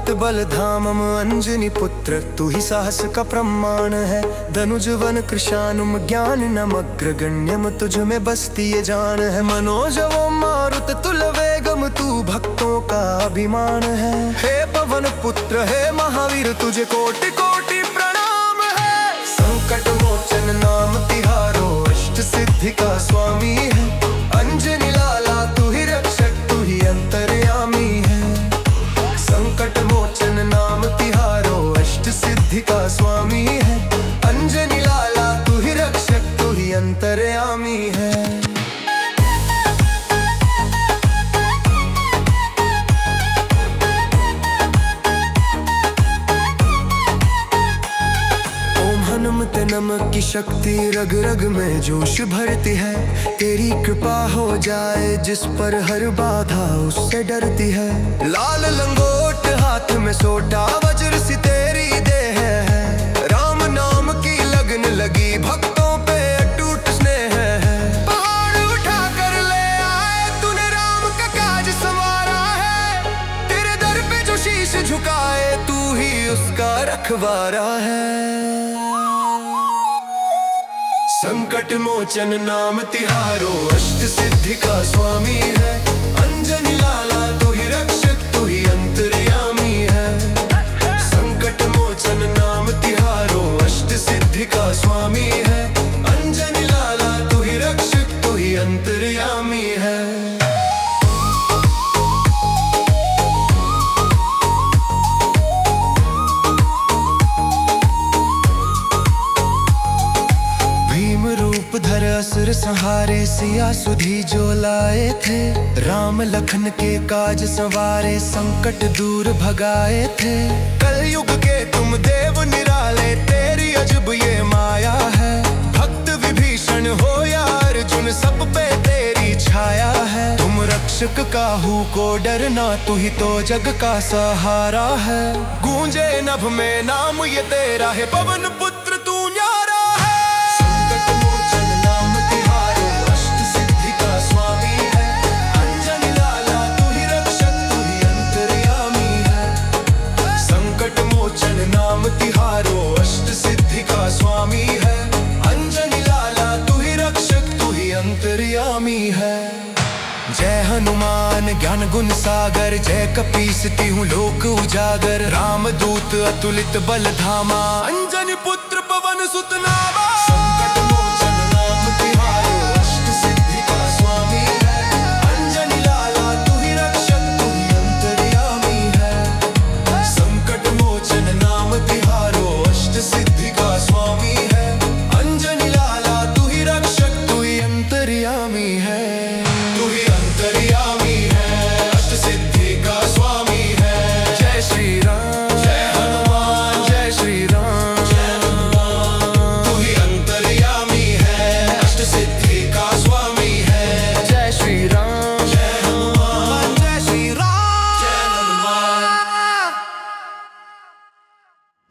अतुलित बल धामम अंजनी पुत्र, तू ही साहस का प्रमाण है। धनुज वन कृशानुम ज्ञान नमग्र गण्यम, तुझ में बसती ये जान है। मनोज वो मारुत तुल वेगम, तू भक्तों का अभिमान है। हे पवन पुत्र हे महावीर, तुझे कोटि कोटि प्रणाम है। संकट मोचन नाम तिहारो, अष्ट सिद्धि का स्वामी है। अंजनी लाला तू ही रक्षक, तू ही अंतर्यामी है। संकट मोचन नाम तिहारो, अष्ट सिद्धि का स्वामी है। अंजनी लाला तू ही रक्षक, तू ही अंतर्यामी है। हनुमत नमक की शक्ति रग रग में जोश भरती है। तेरी कृपा हो जाए जिस पर हर बाधा उससे डरती है। लाल लंगोट हाथ में सोटा, वज्र सी तेरी देह है। राम नाम की लगन लगी, भक्तों पे अटूट स्नेह है। पहाड़ उठा कर ले आए तूने, राम का काज संवारा है। तेरे दर पे जो शीश झुकाए, तू ही उसका रखवारा है। संकट मोचन नाम तिहारो, अष्ट सिद्धि का स्वामी है। अंजनी लाला तू ही रक्षक, तू ही अंतर्यामी है। संकट मोचन नाम तिहारो, अष्ट सिद्धि का स्वामी है। अंजनी लाला तू ही रक्षक, तू ही अंतर्यामी है। धर असुर संहारे, सिया सुधी जो लाए थे। राम लखन के काज संवारे, संकट दूर भगाए थे। कलयुग के तुम देव निराले, तेरी अजब ये माया है। भक्त विभीषण हो या अर्जुन, सब पे तेरी छाया है। तुम रक्षक काहू को डरना, तू ही तो जग का सहारा है। गूंजे नभ में नाम ये तेरा है, पवन पुत्र तू न्यारा है। संकट मोचन नाम तिहारो, अष्ट सिद्धि का स्वामी है। अंजनी लाला तू ही रक्षक, तू ही अंतर्यामी है। संकट मोचन नाम तिहारो, अष्ट सिद्धि का स्वामी है। अंजनी लाला तू ही रक्षक, तू ही अंतर्यामी है। जय हनुमान ज्ञान गुण सागर, जय कपीस तिहु लोक उजागर। राम दूत अतुलित बल धामा, अंजनी पुत्र पवन सुत नामा।